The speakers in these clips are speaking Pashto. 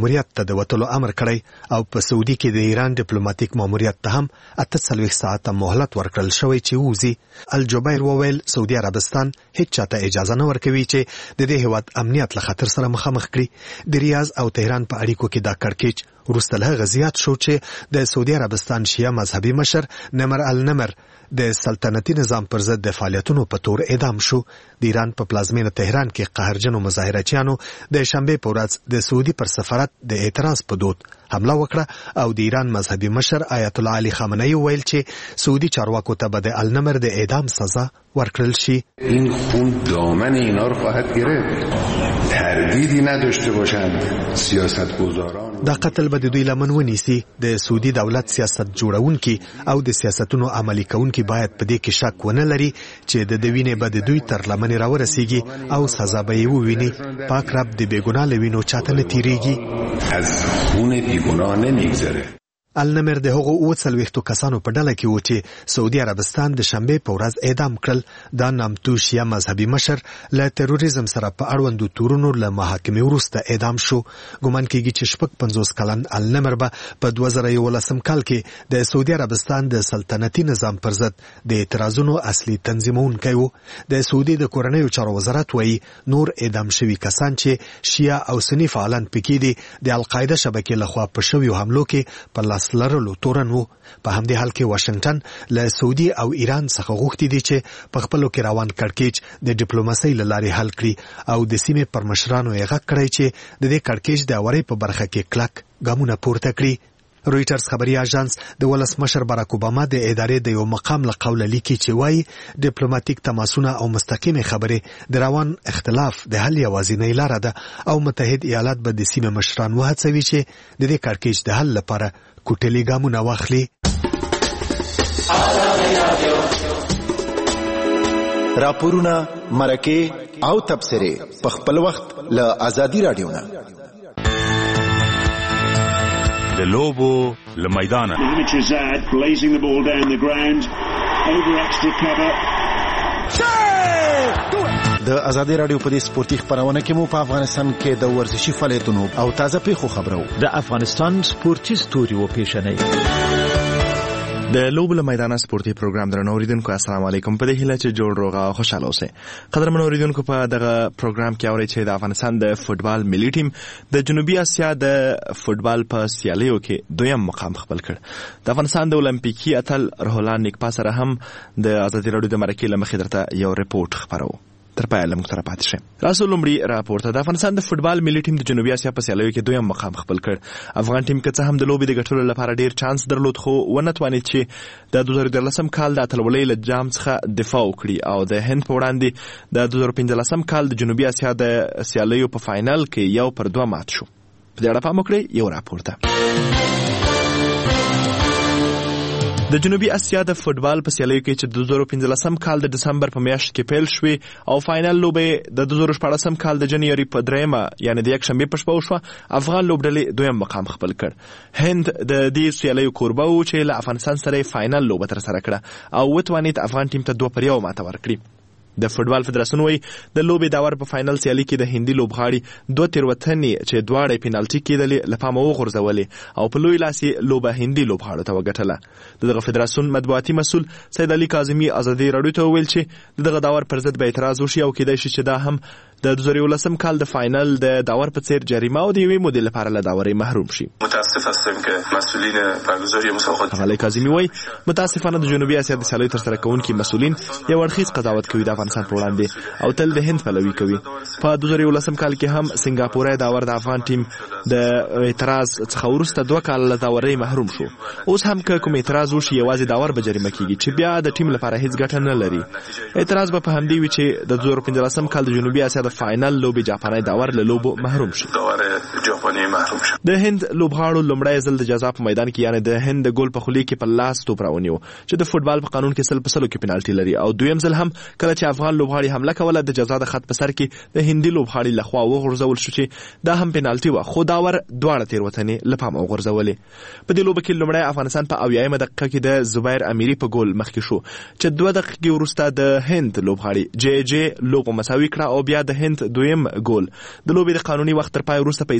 ماموریت ته د وتلو امر کړی او په سعودي کې د ایران ډیپلوماټیک ماموریت ته هم 48 ساعته مهلت ورکړل شوی چې ووځي. الجبیر وویل سعودي عربستان هیڅ چاته اجازه نه ورکوي چې د دې هیواد امنیت له خطر سره مخامخ کړي. د ریاض او تهران په اړیکو کې دا کړکېچ وروسته له هغه زیات شو چې د سعودي عربستان شیعه مذهبي مشر نمر النمر د سلطنتي نظام پر ضد د فعالیتونو په تور اعدام شو. د ایران په پلازمینه تهران کې قهرجنو مظاهرچیانو د شنبه په ورځ د سعودي پر سفارت د اعتراض په دود حمله وکړه او د ایران مذهبي مشر آیت الله علی خامنه‌ای ویل چې سعودي چارواکو ته به د النمر د اعدام سزا ورکړل شي. این خون دامن اینا رو خواهد گرفت. تردیدی نداشته باشند سیاستگزاران. دا قتل به د دوی لمن ونیسي. د سعودي دولت سیاست جوړونکي او د سیاستونو عملي کوونکي باید په دې کې شک ونه لري چې د وینې به د دوی تر لمنې راورسیږي او سزا به یې وویني. پاک رب د بېګناه له وینو چاته نه تیریږي. از خون بیگناه نمیگذره. النمر د هغو 40 کسانو په ډله کې و چې سعودي عربستان د شنبه په ورځ اعدام کړل. دا نامتو شیعه مذهبي مشر له تروریزم سره په اړوندو تورونو له محاکمې وروسته اعدام شو. ګمان کېږي چې 50 کلن النمر به په 2011 کال کې د سعودي عربستان د سلطنتي نظام پر ضد د اعتراضونو اصلي تنظیمونکی و. د سعودي د کورنیو چارو وزارت وایي نور اعدام شوي کسان چې شیعه او سني فعالان پکې دي د القاعده شبکې لخوا په شویو حملو کې په لاس لرلو تورن وو. په همدې حال کې واشنگټن له سعودي او ایران څخه غوښتي دي چې په خپلو کې روان کړکېچ د ډیپلوماسۍ له لارې حل کړي او د سیمې پر مشرانو یې غږ کړی چې د دې کړکېچ د اورۍ په برخه کې کلک ګامونه پورته کړي. رویټرز خبري اژانس د ولسمشر باراک اوباما د ادارې د یو مقام له قوله لیکي چې وایي ډیپلوماټیک تماسونه او مستقیمې خبرې د روان اختلاف د حل یوازینۍ لاره ده او متحد ایالات به د سیمې مشران وهڅوي چې د دې کړکېچ د حل لپاره کوټلي ګامونه واخلي. راپورونه، مرکې او تبصرې په خپل وخت له آزادي رادیو نه. د لوبو له میدانه د آزادي رادیو په دې سپورتي خبرونه کې مو په افغانستان کې د ورزشي فعالیتونو او تازه پیښو خبرو د افغانستان سپورتي ستوري و پیښنې د لوبو له میدانه سپورتي پروګرام درنو اوریدونکو السلام علیکم. په دې هیله چې جوړ روغ او خوشاله اوسئ. قدرمن اوریدونکو په دغه پروګرام کې اورئ چې د افغانستان د فوتبال ملي ټیم د جنوبي اسیا د فوتبال په سیالیو کې دویم مقام خپل کړ. د افغانستان د اولمپیکي اتل روح الله نیکپا سره هم د آزادي رادیو د مرکې له مخې درته یو ریپورت خبرو. تر پایه له موږ سره پاتې شئ. راسو لومړی راپورته د افغانستان د فوتبال ملي ټیم د جنوبي اسیا په سیالیو کې دویم مقام خپل کړ. افغان ټیم که څه هم د لوبې د ګټلو لپاره ډیر چانس درلود خو ونه توانید چې د 2013 کال د اتلولۍ له جام څخه دفاع وکړي او د هند په وړاندې د 2015 کال د جنوبي اسیا د سیالیو په فاینل کې 1-2 مات شو. په دې اړه پام وکړئ. یو راپورته د جنوبي اسیا د فوتبال په سیالیو کې چې د 2015 کال د دسمبر په میاشت کې پیل شوې او فاینل لوبې د 2014 کال د جنوري په 3 یعنی د یک شنبه په شپه وشوه. افغان لوبډلې دویم مقام خپل کړ. هند د دې سیالیو کوربه و چې له افغانستان سره فاینل لوبه تر سره کړه او وتوانید افغان ټیم ته 2-1 ماته ورکړي. د فوتبال فدراسیون وایي د لوبې داور په فاینل سیالي کې د هندي لوبغاړي 2 تیروتنې چې دواړه پینالټي کېدلې له پامه وغورځولې او په لوی لاس یې لوبه هندي لوبغاړو ته وګټله. دغه فدراسیون مطبوعاتي مسؤل سید علي کاظمي آزادي رادیو ته وویل چې دغه داور پر ضد به اعتراض وشي او کېدای شي چې دا هم د 2011 کال د فاینل د داور په څیر جریمه او د یوې مودې لپاره له داورۍ محروم شي. متاسف هستم که مسئولین برگزاری مسابقات علي کاظمي وایي متاسفانه د جنوبي اسیا د سیالیو ترسره کوونکي مسؤلین یو اړخیز قضاوت کوي د افغانستان په وړاندې او تل د هند پلوي کوي. په 2011 کال کې هم سنگاپوري داور د افغان ټیم د اعتراض څخه وروسته 2 کال له داورۍ محروم شو. اوس هم که کوم اعتراض وشي یوازې داور به جریمه کیږي چې بیا د ټیم لپاره هیڅ ګټه نه لري. اعتراض به په همدې وي چې د 2015 کال د جنوبي اسیا د فاینل لوبې جاپاني داور له لوبو محروم شي. د هند لوبغاړو لومړی ځل د جزا په میدان کې یعنی د هند د ګول په خولي کې په لاس توپ راونیو چې د فوتبال په قانون کې 100% کې پینالټي لري او دویم ځل هم کله چې افغان لوبغاړي حمله کوله د جزا د خط په سر کې د هندي لوبغاړي لخوا وغورځول شو چې دا هم پینالټي و خو داور دواړه تیروتنې له پامه وغورځولې. په دې لوبه کې لومړی افغانستان په 80مه دقیقه کې د زبیر امیری په ګول مخکې شو چې 2 دقیقې وروسته د هند لوبغاړي جی لوبه مساوي کړه او بیا د هند دویم ګول د لوبې د قانوني وخت تر پای وروسته په اضافي وخت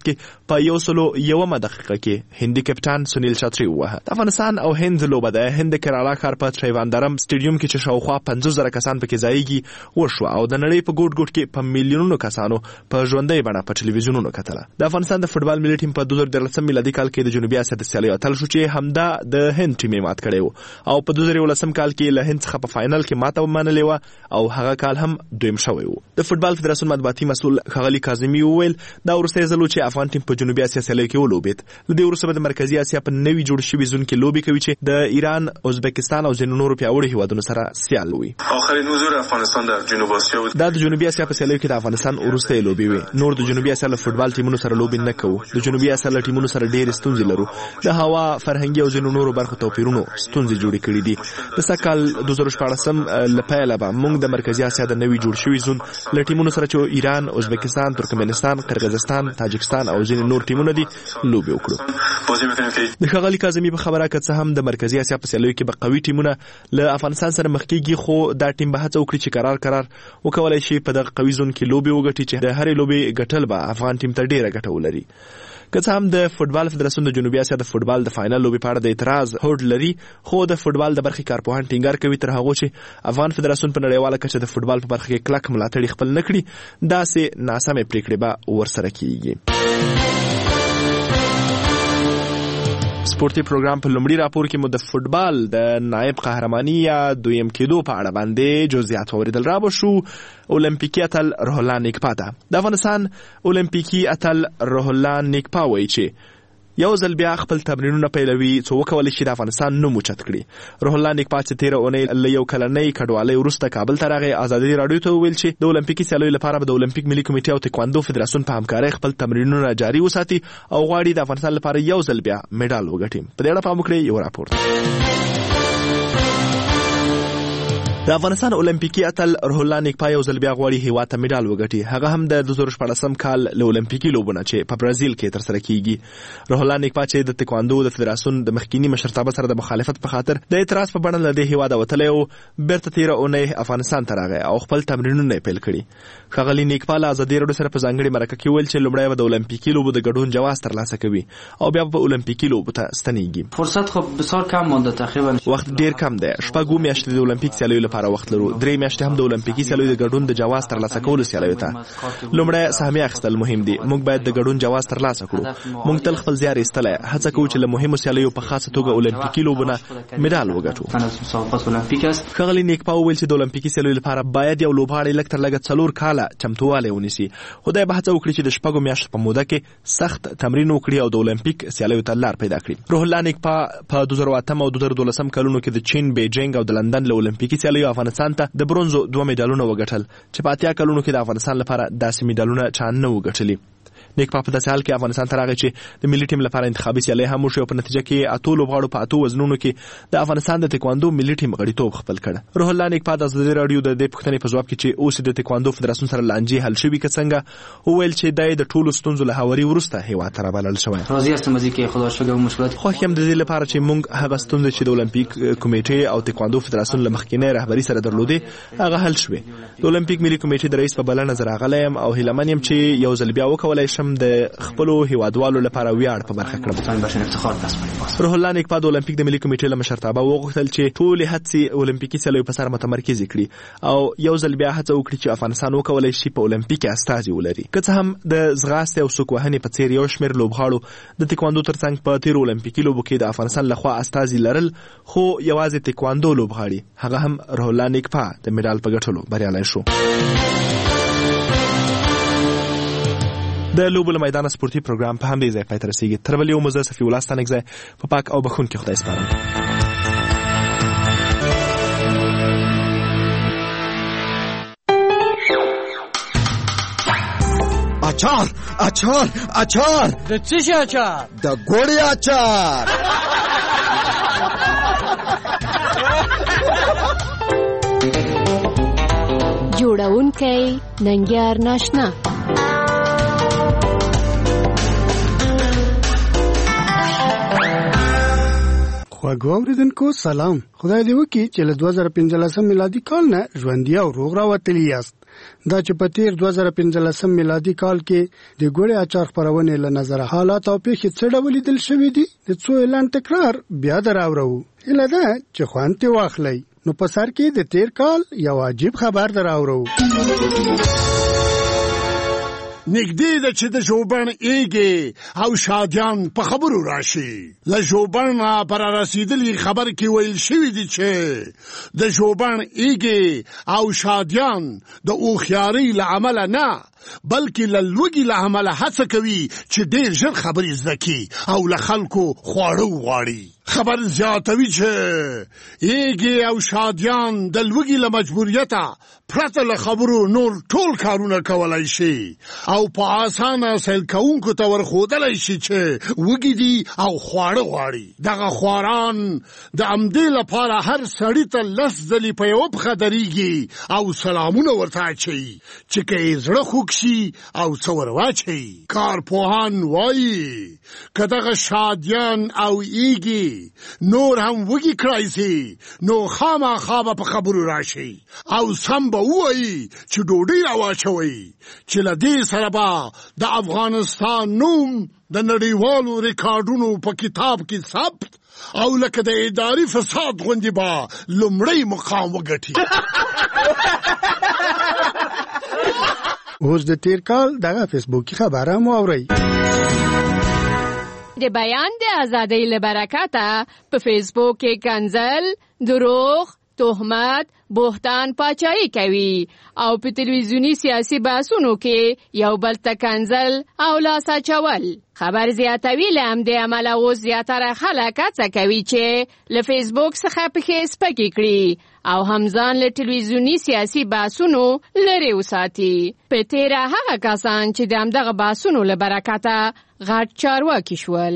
وخت کې په 101 دقیقه کې هندي کپټان سنیل چتری ووهه. د افغانستان او هند لوبه د هند کرالا ښار په تریواندرم سټیډیوم کې چې شاوخوا 50,000 کسان پکې ځایږي وشوه او د نړۍ په ګوټ ګوټ کې په میلیونونو کسانو په ژوندۍ بڼه په ټلویزیونونو کتله. د افغانستان د فوټبال ملي ټیم په 2013 میلادي کال کې د جنوبي اسیا د سیالیو اتل شو چې همدا د هند ټیم مات کړی و او په 2019 کال کې له هند څخه په فائنل کې ماته ومنلې و او هغه کال هم دویم شوی و. د فوټبال فدراسیون مطبوعاتي مسؤل ښاغلي کاظمي وویل دا وروستی ځل چې افغان ټیم په جنوبي اسیا سیالیو کې ولوبېد. له دې وروسته به د مرکزي اسیا په نوي جوړ شوي زون کې لوبې کوي چې د ایران، ازبکستان او ځینو نورو پیاوړو هیوادونو سره سیال وي. آخرین حضور افغانستان در جنوب آسیا دا د جنوبي اسیا په سیالیو کې د افغانستان وروستۍ لوبې وي. نور د جنوبي اسیا له فوټبال ټیمونو سره لوبې نه کوو. د جنوبي اسیا له ټیمونو سره ډېرې ستونزې لرو. د هوا، فرهنګي او ځینو نورو برخو توپیرونو ستونزې جوړې کړې دي. د سکهال 2014 له پیله به موږ د مرکزي اسیا د نوي جوړ شوي زون له ټیمونو سره چې ایران، ازبکستان، ترکمنستان، قرغیزستان، تاجکستان او ځینې نور ټیمونه دي لوبې وکړو. د ښاغلي کاظمي په خبره که څه هم د مرکزي اسیا په سیالیو کې به قوي ټیمونه له افغانستان سره مخ کېږي خو دا ټیم به هڅه وکړي چې قرار وکولای شي په دغه قوي زون کې لوبې وګټي چې د هرې لوبې ګټل به افغان ټیم ته ډېره ګټه ولري. که څه هم د فوټبال فدراسیون د جنوبي اسیا د فوټبال د فائنل لوبې په اړه د اعتراض هوډ لري خو د فوټبال د برخې کارپوهان ټینګار کوي تر هغه چې افغان فدراسیون په نړیواله کچه د فوټبال په برخه کې کلک ملاتړ خپل نه کړي داسې ناسمې پریکړې به ورسره کیږي. سپورتي پروګرام په لومړي راپور کې مو د فوټبال د نائب قهرماني یا دویم کېدو په اړه باندې جزئیات واوریدل. را به شو اولمپیکي اتل روح الله نیکپا ته. د افغانستان اولمپیکي اتل روح الله نیکپا وایي چې یو ځل بیا خپل تمرینونه پیلوي څو وکولی شي د افغانستان نوم اوچت کړي. روح الله نیکپا چې تېره اونۍ له یو کلنۍ کډوالۍ وروسته کابل ته راغی ازادي راډیو ته وویل چې د اولمپیکي سیالیو لپاره به د اولمپیک ملي کمیټې او تکواندو فدراسیون په همکارۍ خپل تمرینونه جاري وساتي او غواړي د افغانستان لپاره یو ځل بیا میډال وګټي. په دې اړه پام وکړئ یو راپور. د افغانستان اولمپیکي اتل روح الله نیکپا یو ځل بیا غواړي هیواد ته میډال وګټي. هغه هم د 2014 کال له اولمپیکي لوبو نه چې په برازیل کې ترسره کیږي. روح الله نیکپا چې د تکواندو د فدراسیون د مخکینی مشرتابه سره د مخالفت په خاطر د اعتراض په بڼه له دې هیواده وتلی او بیرته تېره اونۍ افغانستان ته راغی او خپل تمرینونه یې پیل کړي. ښاغلي نیکپا له ازادي راډیو سره په ځانګړې مرکه کې ویل چې لومړی به د اولمپیکي لوبو د ګډون جواز ترلاسه کوي او بیا به اولمپیکي لوبو ته ستنیږي. فرصت خو بسیار کم مونده، تقریبا وخت ډیر کم دی. 6 میاشتې د اولمپیک سیالیو لپاره وخت لرو. 3 میاشتې هم د اولمپیکي سیالیو د ګډون د جواز ترلاسه کولو سیالیو ته. لومړی سهمیه اخیستل مهم دي. موږ باید د ګډون جواز ترلاسه کړو. موږ تل خپل زیار ایستلی، هڅه کوو چې له مهمو سیالیو په خاصه توګه اولمپیکي لوبو نه میډال وګټو. ښاغلي نیکپا وویل چې د اولمپیکي سیالیو لپاره باید یو لوبغاړی لږ تر لږه 4 کاله چمتووالی ونیسي. خدای به هڅه وکړي چې د 6 میاشتو په موده کې سخت تمرین وکړي او د اولمپیک سیالیو ته لار پیدا کړي. روح الله نیکپا په 2008 او 2012 کلونو کې د چین، بیجینګ او د لندن له اولمپیکي سیالیو افغانستان ته د برونزو 2 میډالونه وګټل چې په 80 کلونو کې د افغانستان لپاره داسې میډالونه چا نه وګټلي. نیکپا په داسې حال کې افغانستان ته راغی چې د ملي ټیم لپاره انتخابي سیالۍ هم وشوې او په نتیجه کې 8 لوبغاړو په 8 وزنونو کې د افغانستان د تکواندو ملي ټیم غړیتوب خپل کړ. روح الله نیکپا د ازادي راډیو د دې پوښتنې په ځواب کې چې اوس د تکواندو فدراسیون سره لانجې حل شوي که څنګه وویل چې د ټولو ستونزو له هواري وروسته هیواد ته رابلل شوی. راضي هستم از اینکه خدا شکر مشکلات خوښ یم د دې لپاره چې موږ هغه ستونزې چې د اولمپیک کمیټې او تکواندو فدراسیون له مخکینی رهبري سره درلودې هغه حل شوې. د اولمپیک ملي کمیټې د رئیس په بلنه زه راغلی یم او هیلهمن یم چې یو ځل بیا وکولی شم د خپلو هیوادوالو لپاره ویاړ په برخه کړم. روح الله نیکپا د اولمپیک د ملي کمیټې له مشرتابه وغوښتل چې ټولې هڅې اولمپیکي سیالیو په سر متمرکز کړي او یو ځل بیا هڅه وکړي چې افغانستان وکولای شي په اولمپیک استازي ولري. که څه هم د ځغاستې او سوک وهنې په څیر یو شمېر لوبغاړو د تکواندو ترڅنګ په تیرو اولمپیکي لوبو کې د افغانستان لخوا استازي لرل خو یوازې تکواندو لوبغاړي هغه هم روح الله نیکپا د میډال په ګټلو بریالی شو. د لوبو له میدانه سپورتي پروګرام په همدې ځای پای ته رسیږي. تر بل یو مزه صفي الله ستانکزی په پاک او بخښونکي خدای سپارم. اچار اچار اچار د څه شي اچار؟ د ګوړې اچار. جوړونکی ننګیار ناشنا. خواږه اوریدونکو سلام. خدای دې وکړي چې له 2015 میلادي کال نه ژوندي او روغ راوتلي یاست. دا چې په تیر 2015 میلادي کال کې د ګوړې اچار خپرونې له نظر حالات او پیښې څه ډول لیدل شوي دي د څو اعلان تکرار بیا دراوړو. هیله ده چې خوند ترې واخلئ. نو په سر کې د تیر کال یو عجیب خبر دراوړو. نږدې ده چې د ژوبڼ ایږې او شادیان په خبرو راشي. له ژوبڼ پر رسیدلي خبر کې ویل شوي دي چې د ژوبڼ ایږې او شادیان د هوښیارۍ له امله نه بلکې له لوږې له امله هڅه کوي چې ډېر ژر خبرې زده کړي او له خلکو خواړه وغواړي. خبر زیاتوي چې ایږې او شادیان د لوږې له مجبوریته پرته له خبرو نور ټول کارونه کولی شي او په اسانه سیل کوونکو ته ورښودلی شي چې وږي دي او خواړه غواړي. دغه خواران د همدې لپاره هر سړي ته 10 ځلې په یوه پښه درېږي او سلامونه ورته اچوي چې که یې زړه خوږ شي او څه ور واچوي. کارپوهان وایي که دغه شادیان او ایږي نور هم وږي کړای سي نو خامخا به په خبرو راشي او سم به ووایي چې ډوډۍ راواچوئ چې له دې سره به د افغانستان نوم د نړیوالو ریکارډونو په کتاب کې ثبت او لکه د اداري فساد غوندې به لومړی مقام وګټي. اوس د تیر کال دغه فیسبوکي خبره مو اورئ. د بیان د ازادۍ له برکته په فیسبوک کې کنځل، دروغ، تهمت، بهتان پاچاهي کوي او په تلویزیونی سیاسي بحثونو کې یو بل ته کنځل او لاس اچول. خبر زیاتوي له همدې امله اوس زیاتره خلک هڅه کوي چې له فیسبوک څخه پښې سپکې کړي او همځان له تلویزیونی سیاسي بحثونو لرې وساتي. په تیره هغه کسان چې د همدغه بحثونو له برکته غټ چارواکي شول.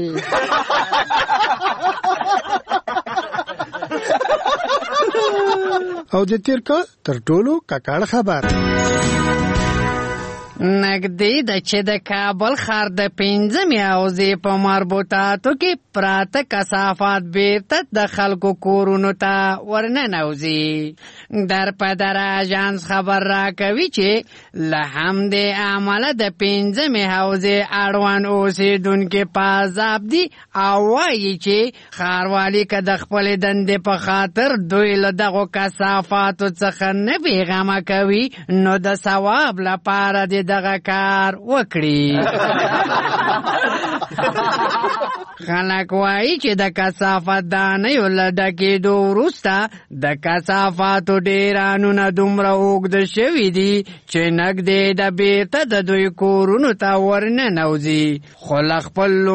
او د تیر کال تر ټولو ککړ خبر نږدې ده چې د کابل ښار د 5مې حوزې په مربوطاتو کې پراته کثافات بیرته د خلکو کورونو ته ورننوځي. در په در اژانس خبر راکوي چې له همدې امله د 5مې حوزې اړوند اوسېدونکي په عذاب دي او وایي چې ښاروالي که د خپلې دندې په خاطر دوی له دغو کثافاتو څخه نه بېغمه کوي نو د ثواب لپاره د دغه کار وکړي. خلک وایي چې د کثافت دانیو له ډکېدو وروسته د کثافاتو ډېرانونه دومره اوږده شوي دي چې نږدې د بېرته د دوی کورونو ته ورننوځي. خو له خپل